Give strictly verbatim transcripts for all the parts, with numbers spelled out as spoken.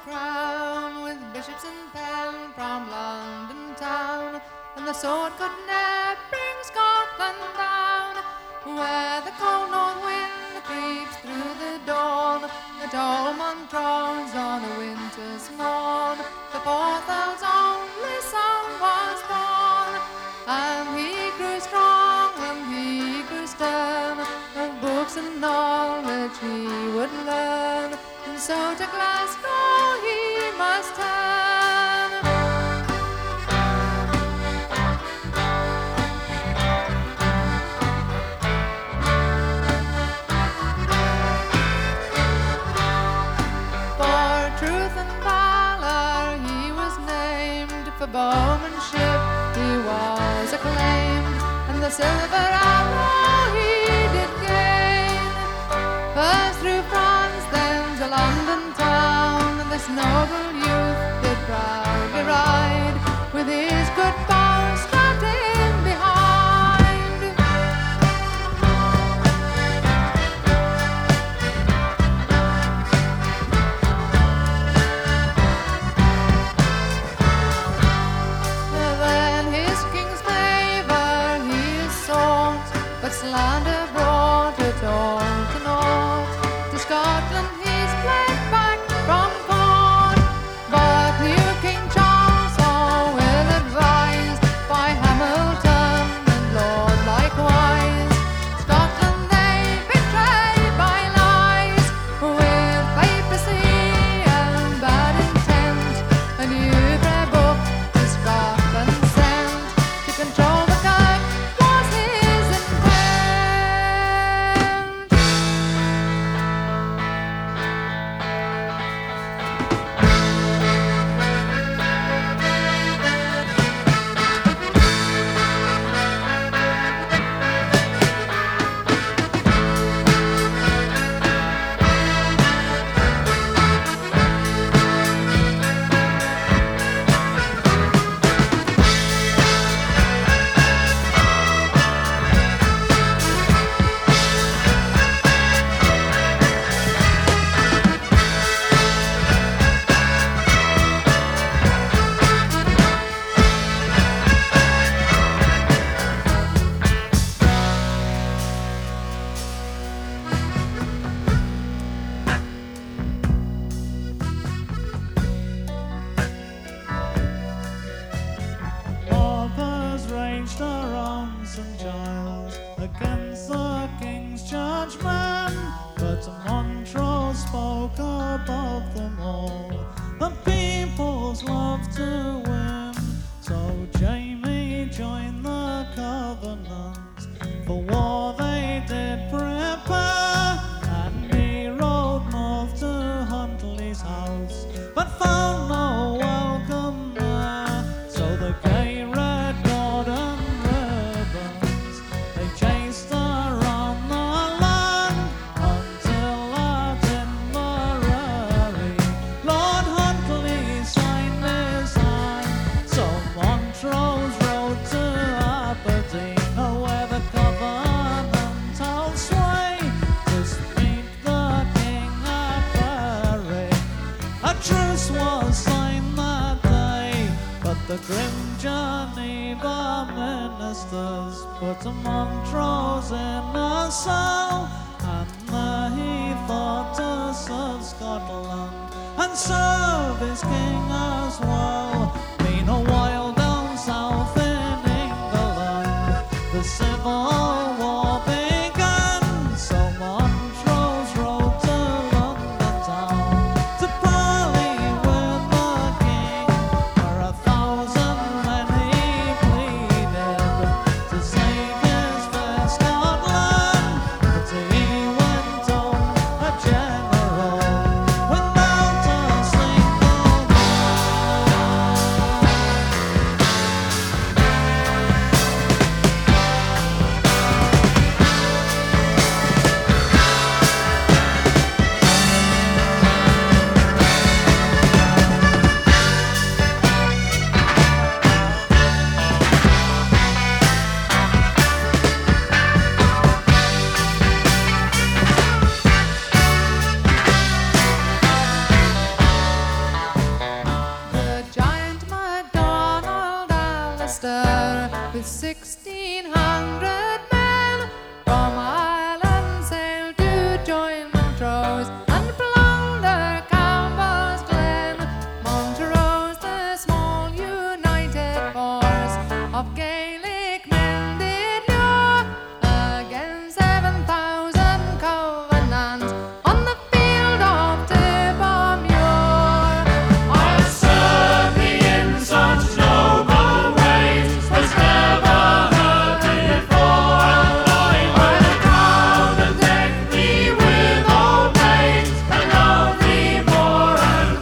crown with bishops and pen from London town, and the sword could ne'er bring Scotland down. Where the cold north wind creeps through the dawn, at old Montrose on a winter's morn, the Porthal's only son was born, and he grew strong and he grew stern, of books and knowledge he would learn, and so to Glasgow he must turn. For truth and valor he was named, for bowmanship he was acclaimed, and the silver arrow he did gain. First through France, then to London town, this noble youth did proudly ride, with his good bow strapped in behind. Then his king's favour he sought, but slander brought it all to naught. To Scotland he's fled back from court, but new King Charles, so well advised by Hamilton and Lord likewise, Scotland they betrayed by lies, with papacy and bad intent, a new prayer book to Scotland sent, to control the Kirk was his intent. Mothers raged around Saint Giles against the king's judgment, but Montrose spoke above them all. The people's love to win, so Jamie joined the Covenant. For war they did prepare, and he rode north to Huntley's house, but found no welcome there. So the gay red golden ribbons they chased around the land, until at Inverary Lord Huntley signed his hand. So Montrose rode to Aberdeen, where the Covenant held sway, to speak the king at Berwick. A truce was signed that day, but the grim Geneva ministers put Montrose in a cell, and there he thought to serve Scotland and serve his king as well. Meanwhile down south in England the civil war began, so Montrose rode to London town to parley with the king, where a thousand men he pleaded to save his fair Scotland. But he went on a general without a single man. with sixteen hundred men from Ireland sailed to join Montrose and plunder Campbell's Glen. Montrose, the small united force of Gaelic men, did lure against seven thousand Covenants on the field of Tippermuir. I'll serve thee in such noble ways as never heard before, and I will crown and deck thee with old maids, and love thee more and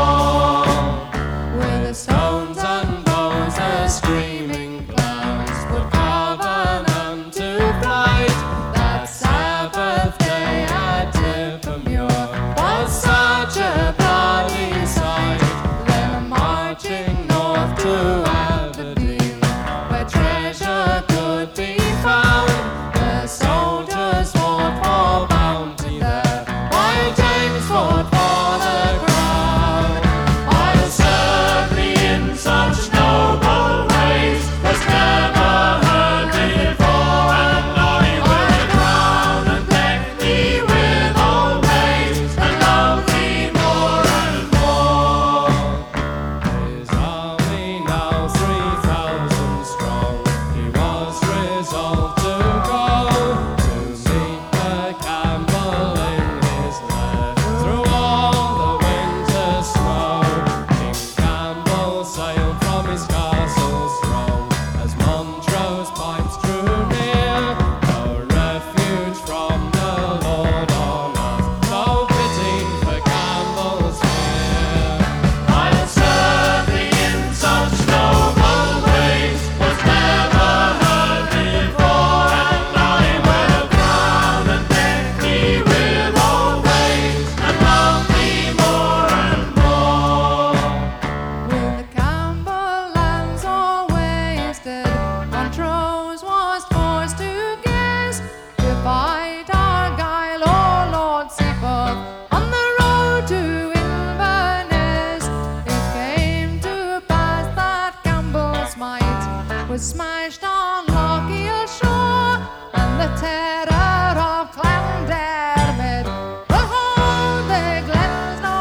more. With the stones and bows, the screaming clouds would Covenant to flight, that Sabbath day at Tippermuir was such a bloody sight. Then marching north to Aberdeen, where treasure could be found, the soldiers fought for bounty there, while James fought for the crown. I'll serve thee in such noble ways as never heard before, and I will crown and deck thee with old maids, and love thee more and more. His army now three thousand strong, he was resolved to go to meet the Campbell in his lair through all the winter snow. King Campbell sailed from his castle strong as Montrose pipes drew near. No refuge from the Lord on earth, no pity for Campbell's fear. I'll serve thee in such noble ways as never heard before, and I will crown and deck thee with old maids, and love thee more and more. With the Campbell lands all wasted, Montrose was forced to guess to fight Argyle or Lord Seaforth on the road to Inverness. It came to pass that Campbell's might was smashed on Lochiel shore, and the terror of Clondermid behold the glens no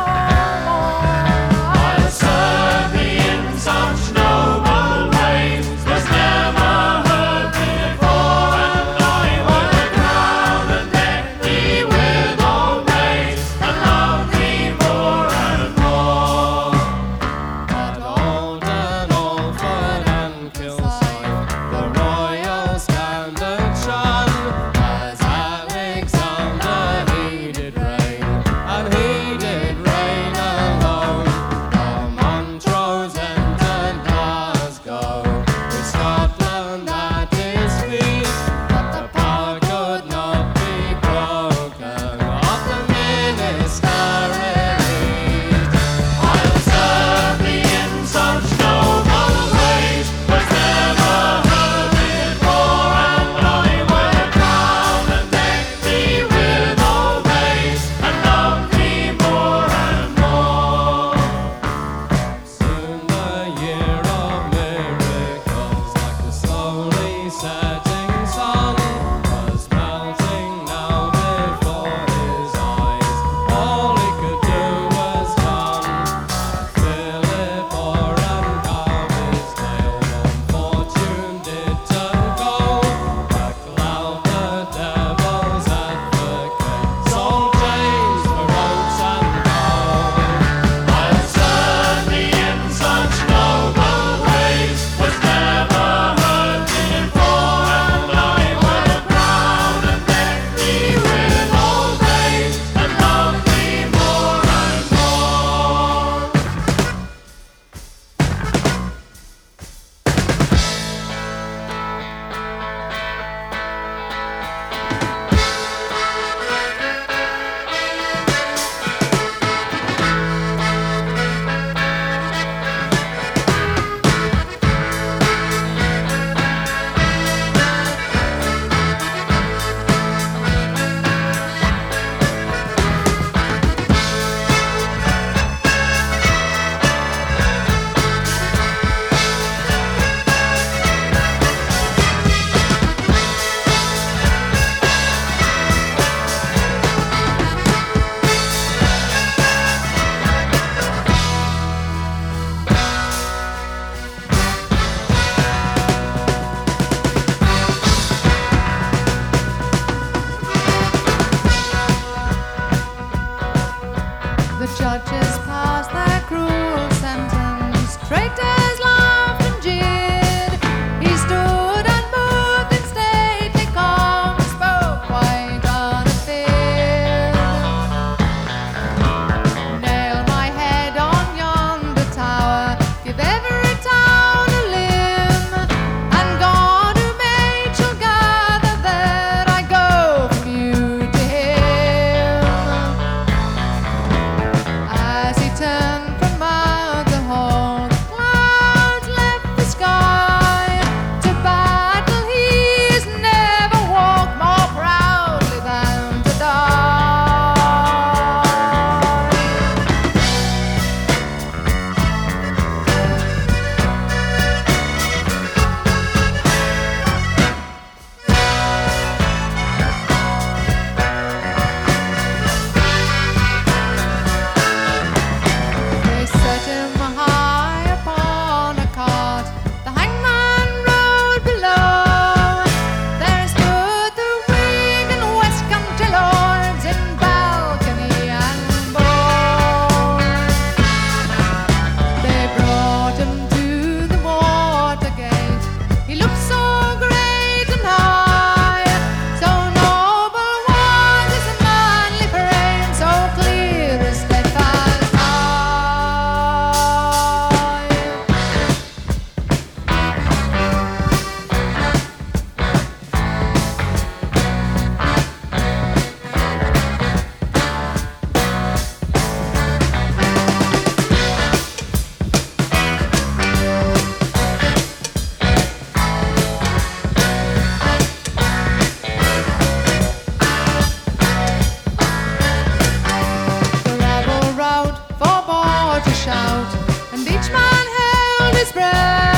more. I'll serve thee in such noble ways as never heard before, and I will crown and deck thee with old maids, and love thee more and more. At Alden, Alford, and Kilsyth, out, and each man held his breath.